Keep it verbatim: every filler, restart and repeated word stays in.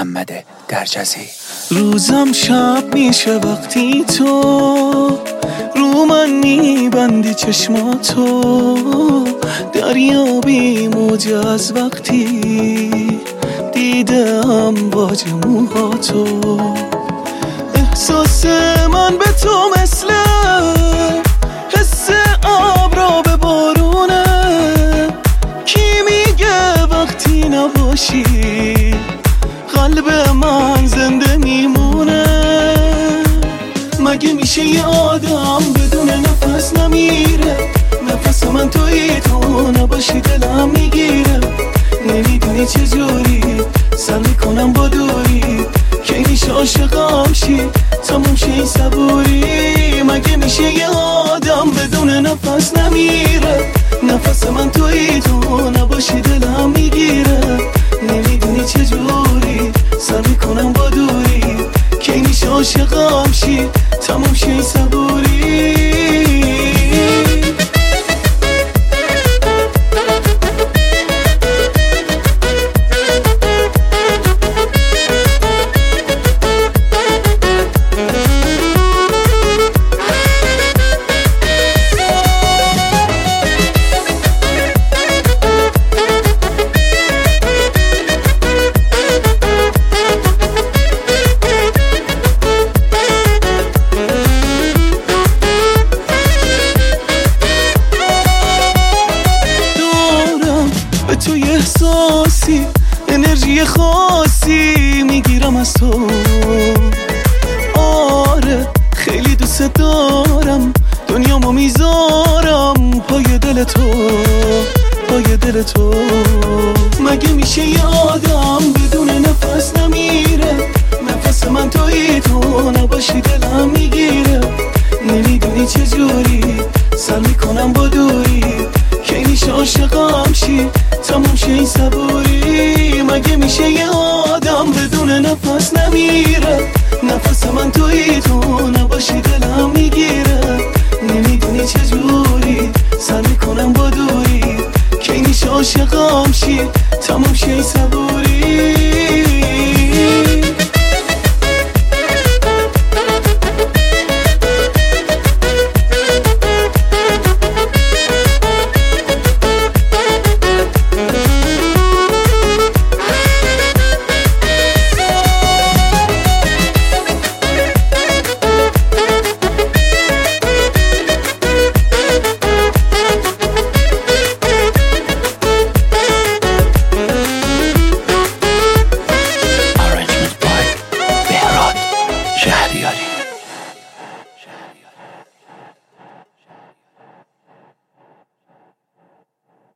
محمد درجزی. روزم شب میشه وقتی تو رو من میبندی چشماتو، دریابی موج از وقتی دیدم باج موهاتو. احساس من به تو مثل حس ابرا به بارونه، کی میگه وقتی نباشی قلب من زنده میمونه؟ مگه میشه یه آدم بدون نفس نمیره؟ نفس من تویی، تو نباشی دلم میگیره. نمیدونی چجوری سر میکنم با دوری، که میشه عاشقم شی تموم شه این صبوری. مگه میشه یه آدم بدون نفس نمیره؟ نفس من تویی، تو نباشی دلم میگیره. نمیدونی چجوری سر میکنم با دوری، که میشه عاشقم شی تموم شه این صبوری. توی احساسی انرژی خاصی میگیرم از تو. آره خیلی دوست دارم، دنیامو میذارم پای دل تو، پای دل تو. مگه میشه یه آدم بدون نفس نمیره؟ نفس من تویی، تو نباشی دلم میگیره. نمیدونی چجوری سر میکنم با دوری، که میشه عاشقم شی تموم شه این صبوری. مگه میشه یه آدم بدون نفس نمیره؟ نفس من تویی، تو نباشی دلم